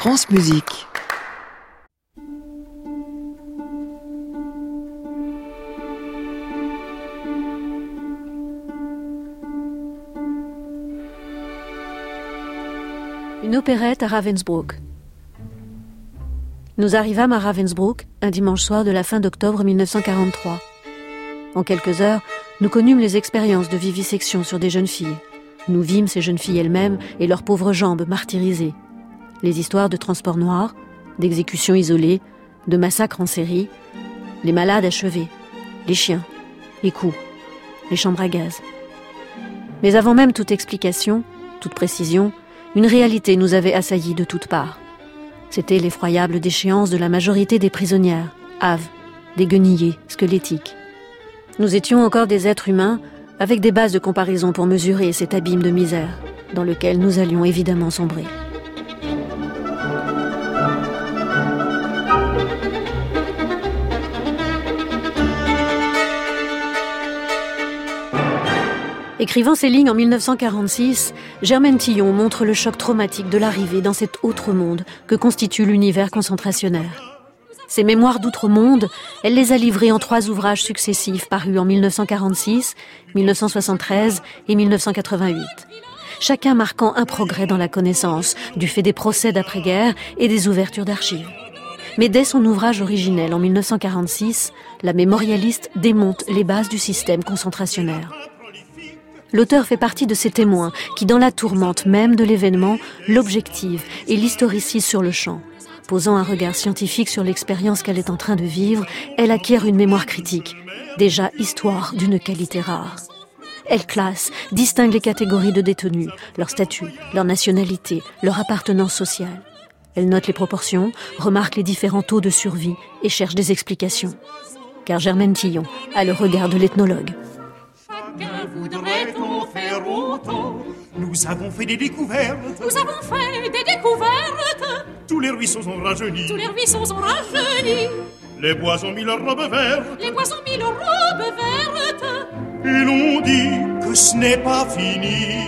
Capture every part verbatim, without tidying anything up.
France Musique. Une opérette à Ravensbrück. Nous arrivâmes à Ravensbrück un dimanche soir de la fin d'octobre mille neuf cent quarante-trois. En quelques heures, nous connûmes les expériences de vivisection sur des jeunes filles. Nous vîmes ces jeunes filles elles-mêmes et leurs pauvres jambes martyrisées. Les histoires de transports noirs, d'exécutions isolées, de massacres en série, les malades achevés, les chiens, les coups, les chambres à gaz. Mais avant même toute explication, toute précision, une réalité nous avait assaillis de toutes parts. C'était l'effroyable déchéance de la majorité des prisonnières, hâves, déguenillées, squelettiques. Nous étions encore des êtres humains, avec des bases de comparaison pour mesurer cet abîme de misère, dans lequel nous allions évidemment sombrer. Écrivant ces lignes en mille neuf cent quarante-six, Germaine Tillon montre le choc traumatique de l'arrivée dans cet autre monde que constitue l'univers concentrationnaire. Ses mémoires d'outre-monde, elle les a livrées en trois ouvrages successifs parus en mille neuf cent quarante-six, mille neuf cent soixante-treize et mille neuf cent quatre-vingt-huit. Chacun marquant un progrès dans la connaissance, du fait des procès d'après-guerre et des ouvertures d'archives. Mais dès son ouvrage originel en mille neuf cent quarante-six, la mémorialiste démonte les bases du système concentrationnaire. L'auteur fait partie de ces témoins qui, dans la tourmente même de l'événement, l'objectivent et l'historicisent sur le champ. Posant un regard scientifique sur l'expérience qu'elle est en train de vivre, elle acquiert une mémoire critique, déjà histoire d'une qualité rare. Elle classe, distingue les catégories de détenus, leur statut, leur nationalité, leur appartenance sociale. Elle note les proportions, remarque les différents taux de survie et cherche des explications. Car Germaine Tillon a le regard de l'ethnologue. Chacun voudrait-on faire autant? Nous avons fait des découvertes. Nous avons fait des découvertes. Tous les ruisseaux ont rajeuni. Tous les ruisseaux ont rajeuni. Les bois ont mis leurs robes vertes. Les bois ont mis leurs robes vertes. Et l'on dit que ce n'est pas fini.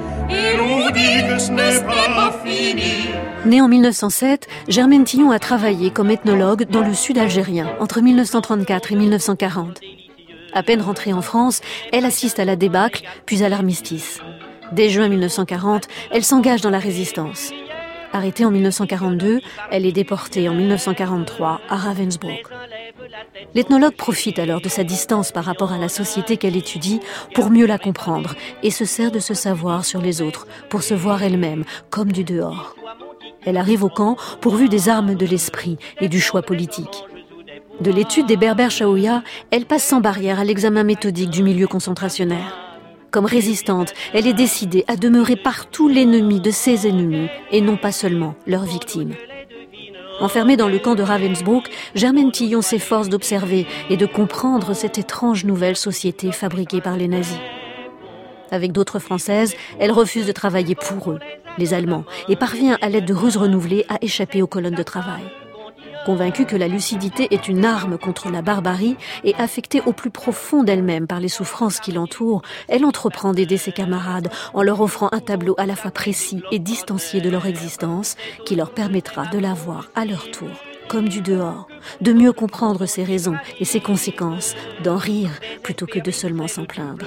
Et l'on dit que ce n'est pas fini. Née en mille neuf cent sept, Germaine Tillon a travaillé comme ethnologue dans le sud algérien entre mille neuf cent trente-quatre et mille neuf cent quarante. À peine rentrée en France, elle assiste à la débâcle, puis à l'armistice. Dès juin mille neuf cent quarante, elle s'engage dans la résistance. Arrêtée en mille neuf cent quarante-deux, elle est déportée en mille neuf cent quarante-trois à Ravensbrück. L'ethnologue profite alors de sa distance par rapport à la société qu'elle étudie pour mieux la comprendre et se sert de ce savoir sur les autres pour se voir elle-même comme du dehors. Elle arrive au camp pourvue des armes de l'esprit et du choix politique. De l'étude des Berbères Chaouia, elle passe sans barrière à l'examen méthodique du milieu concentrationnaire. Comme résistante, elle est décidée à demeurer partout l'ennemi de ses ennemis et non pas seulement leurs victimes. Enfermée dans le camp de Ravensbrück, Germaine Tillon s'efforce d'observer et de comprendre cette étrange nouvelle société fabriquée par les nazis. Avec d'autres Françaises, elle refuse de travailler pour eux, les Allemands, et parvient à l'aide de ruses renouvelées à échapper aux colonnes de travail. Convaincue que la lucidité est une arme contre la barbarie et affectée au plus profond d'elle-même par les souffrances qui l'entourent, elle entreprend d'aider ses camarades en leur offrant un tableau à la fois précis et distancié de leur existence qui leur permettra de la voir à leur tour, comme du dehors, de mieux comprendre ses raisons et ses conséquences, d'en rire plutôt que de seulement s'en plaindre.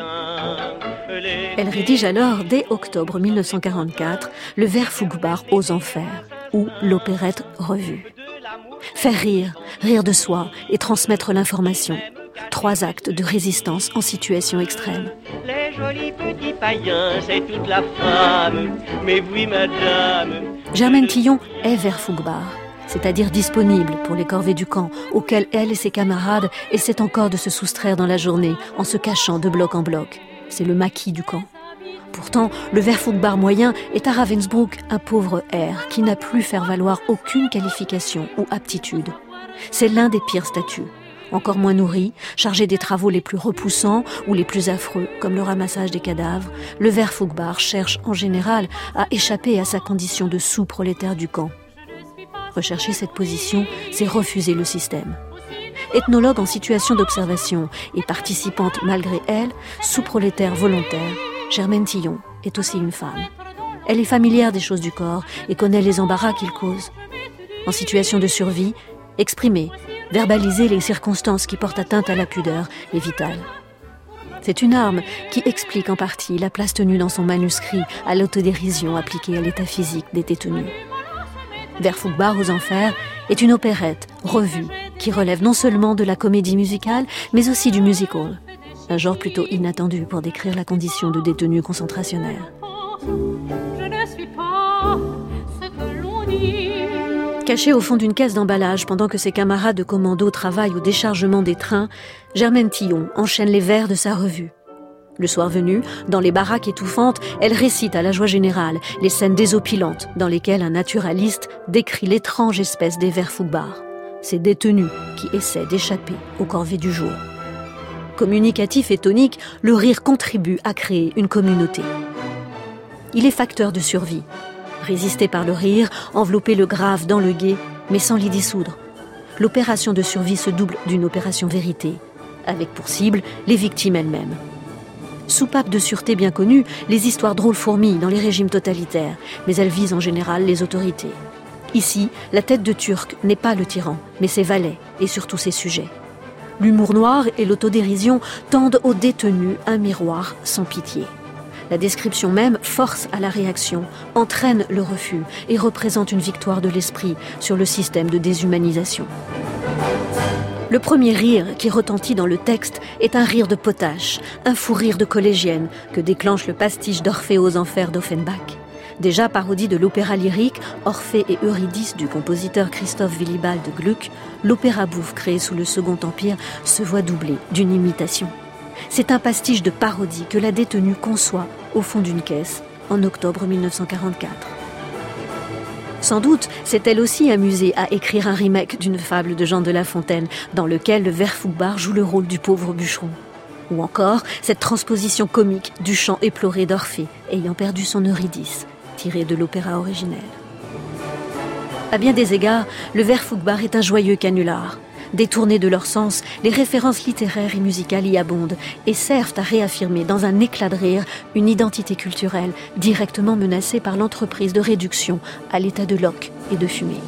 Elle rédige alors, dès octobre mille neuf cent quarante-quatre, le vers Fouquebar aux Enfers, ou l'opérette revue. Faire rire, rire de soi et transmettre l'information. Trois actes de résistance en situation extrême. Les jolis petits païens, c'est toute la femme. Mais oui, madame. Germaine Tillon est vers Fouquebar, c'est-à-dire disponible pour les corvées du camp, auxquelles elle et ses camarades essaient encore de se soustraire dans la journée, en se cachant de bloc en bloc. C'est le maquis du camp. Pourtant, le ver Fouquebar moyen est à Ravensbrück un pauvre R qui n'a plus faire valoir aucune qualification ou aptitude. C'est l'un des pires statuts. Encore moins nourri, chargé des travaux les plus repoussants ou les plus affreux, comme le ramassage des cadavres, le ver Fouquebar cherche en général à échapper à sa condition de sous-prolétaire du camp. Rechercher cette position, c'est refuser le système. Ethnologue en situation d'observation et participante malgré elle, sous-prolétaire volontaire, Germaine Tillon est aussi une femme. elle est familière des choses du corps et connaît les embarras qu'ils causent. En situation de survie, exprimer, verbaliser les circonstances qui portent atteinte à la pudeur est vital. C'est une arme qui explique en partie la place tenue dans son manuscrit à l'autodérision appliquée à l'état physique des détenus. Verfougbart aux Enfers est une opérette revue qui relève non seulement de la comédie musicale, mais aussi du musical, un genre plutôt inattendu pour décrire la condition de détenus concentrationnaires. Je ne suis pas ce que l'on dit. Caché au fond d'une caisse d'emballage pendant que ses camarades de commando travaillent au déchargement des trains, Germaine Tillon enchaîne les vers de sa revue. Le soir venu, dans les baraques étouffantes, elle récite à la joie générale les scènes désopilantes dans lesquelles un naturaliste décrit l'étrange espèce des Verfougbart, ces détenus qui essaient d'échapper aux corvées du jour. Communicatif et tonique, le rire contribue à créer une communauté. Il est facteur de survie. Résister par le rire, envelopper le grave dans le gai, mais sans l'y dissoudre. L'opération de survie se double d'une opération vérité, avec pour cible les victimes elles-mêmes. Soupape de sûreté bien connue, les histoires drôles fourmillent dans les régimes totalitaires, mais elles visent en général les autorités. Ici, la tête de Turc n'est pas le tyran, mais ses valets et surtout ses sujets. L'humour noir et l'autodérision tendent aux détenus un miroir sans pitié. La description même force à la réaction, entraîne le refus et représente une victoire de l'esprit sur le système de déshumanisation. Le premier rire qui retentit dans le texte est un rire de potache, un fou rire de collégienne que déclenche le pastiche d'Orphée aux Enfers d'Offenbach. Déjà parodie de l'opéra lyrique Orphée et Eurydice du compositeur Christoph Willibald Gluck, l'opéra bouffe créé sous le Second Empire se voit doublé d'une imitation. C'est un pastiche de parodie que la détenue conçoit au fond d'une caisse en octobre mille neuf cent quarante-quatre. Sans doute s'est elle aussi amusée à écrire un remake d'une fable de Jean de La Fontaine dans lequel le Verfougbart joue le rôle du pauvre bûcheron. Ou encore cette transposition comique du chant éploré d'Orphée ayant perdu son Eurydice, tiré de l'opéra originel. À bien des égards, le Verfougbart est un joyeux canular. Détournées de leur sens, les références littéraires et musicales y abondent et servent à réaffirmer dans un éclat de rire une identité culturelle directement menacée par l'entreprise de réduction à l'état de loques et de fumée.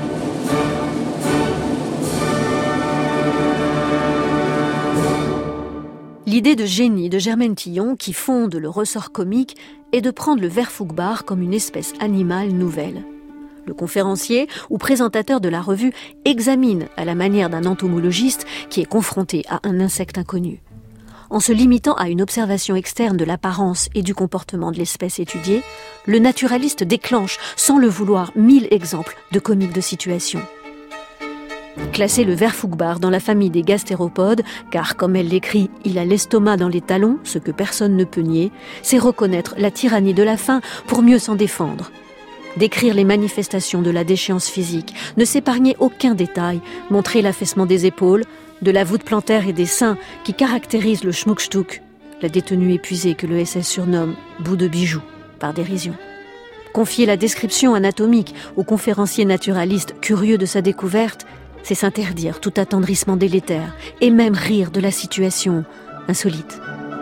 L'idée de génie de Germaine Tillon, qui fonde le ressort comique, est de prendre le Verfougbart comme une espèce animale nouvelle. Le conférencier ou présentateur de la revue examine à la manière d'un entomologiste qui est confronté à un insecte inconnu. En se limitant à une observation externe de l'apparence et du comportement de l'espèce étudiée, le naturaliste déclenche, sans le vouloir, mille exemples de comiques de situation. Classer le Verfougbart dans la famille des gastéropodes, car comme elle l'écrit, il a l'estomac dans les talons, ce que personne ne peut nier, c'est reconnaître la tyrannie de la faim pour mieux s'en défendre. Décrire les manifestations de la déchéance physique, ne s'épargner aucun détail, montrer l'affaissement des épaules, de la voûte plantaire et des seins qui caractérisent le schmuckstuck, la détenue épuisée que le S S surnomme « bout de bijou » par dérision. Confier la description anatomique au conférencier naturaliste curieux de sa découverte, c'est s'interdire tout attendrissement délétère et même rire de la situation insolite.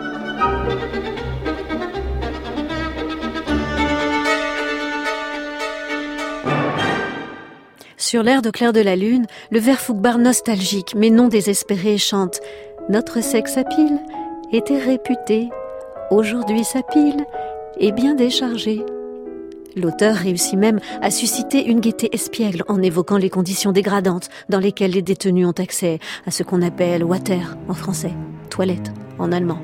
Sur l'air de Clair de la Lune, le Verfougbart nostalgique mais non désespéré chante « Notre sexe à pile était réputé, aujourd'hui sa pile est bien déchargée ». L'auteur réussit même à susciter une gaieté espiègle en évoquant les conditions dégradantes dans lesquelles les détenus ont accès à ce qu'on appelle « water » en français, « toilette » en allemand.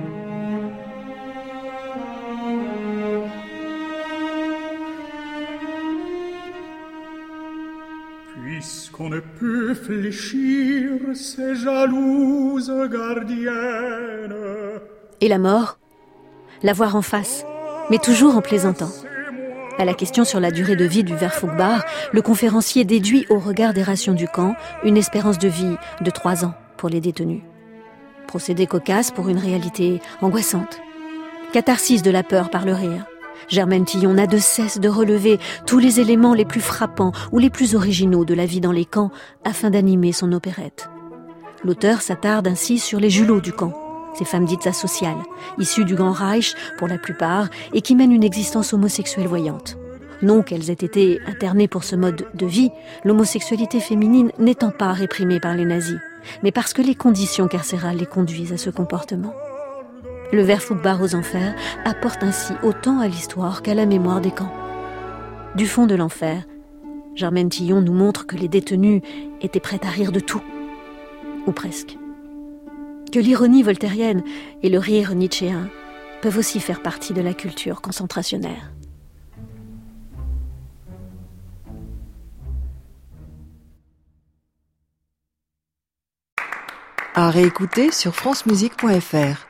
Puisqu'on ne peut fléchir ces jalouses gardiennes. Et la mort ? La voir en face, mais toujours en plaisantant. À la question sur la durée de vie du Verfougbart, le conférencier déduit au regard des rations du camp une espérance de vie de trois ans pour les détenus. Procédé cocasse pour une réalité angoissante. Catharsis de la peur par le rire. Germaine Tillon n'a de cesse de relever tous les éléments les plus frappants ou les plus originaux de la vie dans les camps afin d'animer son opérette. L'auteur s'attarde ainsi sur les julots du camp, ces femmes dites asociales, issues du Grand Reich pour la plupart, et qui mènent une existence homosexuelle voyante. Non qu'elles aient été internées pour ce mode de vie, l'homosexualité féminine n'étant pas réprimée par les nazis, mais parce que les conditions carcérales les conduisent à ce comportement. Le vers Fouquebar aux enfers apporte ainsi autant à l'histoire qu'à la mémoire des camps. Du fond de l'enfer, Germaine Tillon nous montre que les détenus étaient prêts à rire de tout, ou presque. Que l'ironie voltairienne et le rire nietzschéen peuvent aussi faire partie de la culture concentrationnaire. À réécouter sur francemusique point f r.